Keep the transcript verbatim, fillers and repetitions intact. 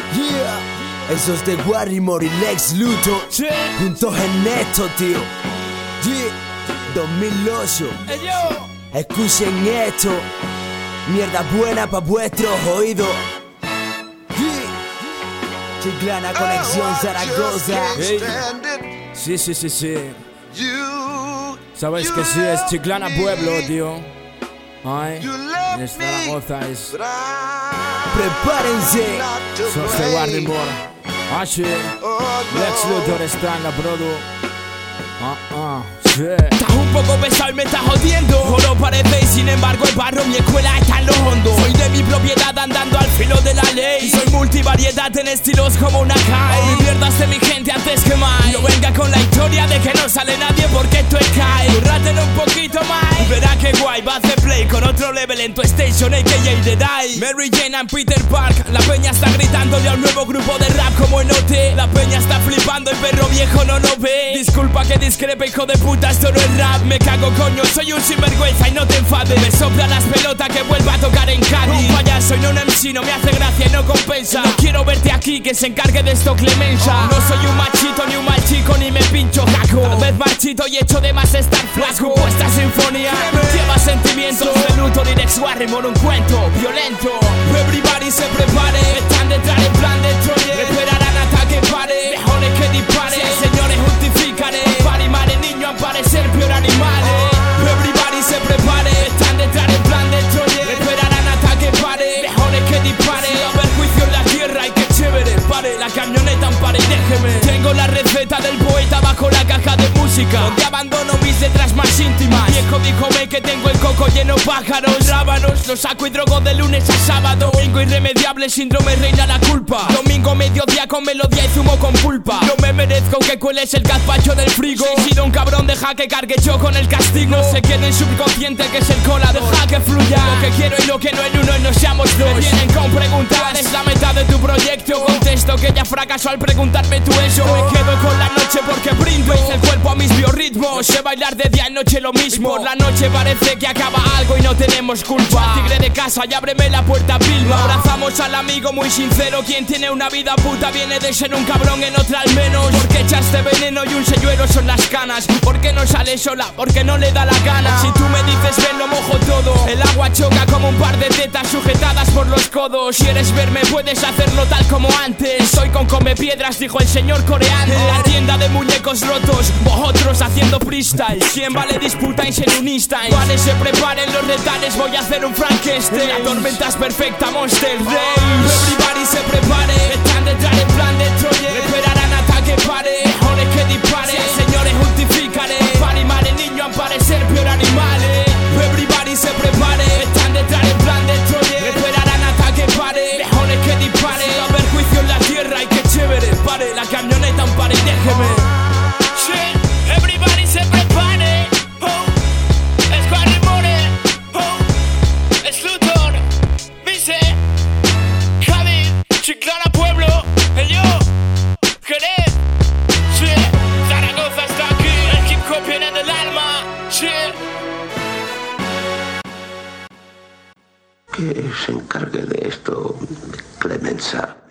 Yeah, esos de Warrimore y Lex Luthor, sí. Juntos en esto, tío. Yeah, dos mil ocho. Hey, yo. Escuchen esto, mierda buena pa' vuestros oídos. Yeah, Chiclana Conexión Zaragoza. Hey. Sí, sí, sí, sí. Sabéis que sí, es Chiclana Pueblo, tío. Ay, en Zaragoza es. Prepárense. Sos de Warrimore. Ah, sí. Lex Luthor está en la produ. Ah, ah, sí. Estás un poco pesado y me estás jodiendo. Oro parece y sin embargo el barro mi escuela está en lo hondo. Soy de mi propiedad andando al filo de la ley. Y soy multivariedad en estilos como una Kai. Mi mierda es de mi gente antes que más. No venga con la historia de que no sale nadie porque esto es Kai. Currátelo un poquito más. Verá que guay, va a hacer play con otro level en tu station, a k a The Die. Mary Jane and Peter Park. La peña está gritándole a un nuevo grupo de rap como en O T. La peña está flipando, el perro viejo no lo ve. Disculpa que discrepe, hijo de puta, esto no es rap. Me cago, coño, soy un sinvergüenza y no te enfades. Me sopla las pelotas que vuelva a tocar en Cádiz. Un payaso y no un M C, no me hace gracia y no compensa. No quiero verte aquí, que se encargue de esto Clemenza. No soy un machito ni un mal chico, ni me pincho jaco. Tal vez marchito y echo de más estar flaco. Esta sinfonía lleva sentimientos de Luthor y Lex Warrimore, un cuento violento. Everybody se prepare, están detrás en plan de Troyer. Esperarán hasta que pare, mejores que dispare. Sí, señores, justificaré. Para animar el niño a parecer peor animales. Everybody se prepare, están detrás en plan de Troyer. Esperarán hasta que pare, mejores que dispare. Va a haber juicio en la tierra y que chévere. Pare la camioneta, ampare y déjeme. Tengo la receta del poeta bajo la caja de música, donde abandono mis letras más íntimas. Viejo, díjome que tengo el coco lleno pájaros, rábanos. Los saco y drogo de lunes a sábado. Domingo irremediable, síndrome reina la culpa. Domingo mediodía con melodía y zumo con pulpa. No me merezco que cueles el gazpacho del frigo. Si he sido un cabrón, deja que cargue yo con el castigo. No se quede en subconsciente que es el cola, deja que fluya. Lo que quiero y lo que no en uno y no seamos dos. Me vienen con preguntas, es la mitad de tu proyecto. Contesto que ya fracasó al preguntarme tú eso. Me quedo con la noche porque brindo. Hice el cuerpo a mis biorritmos. Sé bailar de día y noche lo mismo. Y por la noche parece que acaba algo y no tenemos culpa. Tigre de casa y ábreme la puerta, Vilma. Abrazamos al amigo muy sincero. Quien tiene una vida puta viene de ser un cabrón en otra al menos. Porque echaste veneno y un señuelo son las canas. ¿Por qué no sale sola? Porque no le da la gana. Si tú me dices ven lo mojo todo. El agua choca como un par de tetas sujetadas por los codos. Si quieres verme puedes hacerlo tal como antes. Soy con come piedras, dijo el señor coreano. En la tienda de muñecos rotos, vosotros haciendo freestyle. ¿Quién vale disputáis en un Einstein? Vale, se preparen los retales, voy a hacer un Frankenstein. La tormenta es perfecta, Monster Race. Everybody se prepare, están detrás en plan de Troyer. Esperarán hasta que pare, mejores que dispare. Sí, señores, justificaré. Para animar el niño a parecer peor animales. Everybody se prepare, están detrás en plan de Troyer. Esperarán hasta que pare, mejores que dispare. Va a haber juicio en la tierra y que chévere. Pare la camioneta, un pare y déjeme. Sí, everybody se prepare. Oh, es Warrimore. Oh, es Luthor. Dice Javi, Chiclana Pueblo. El yo, Jerez. Sí, Zaragoza está aquí. El hip hop viene del alma. Sí. Que se encargue de esto Clemenza.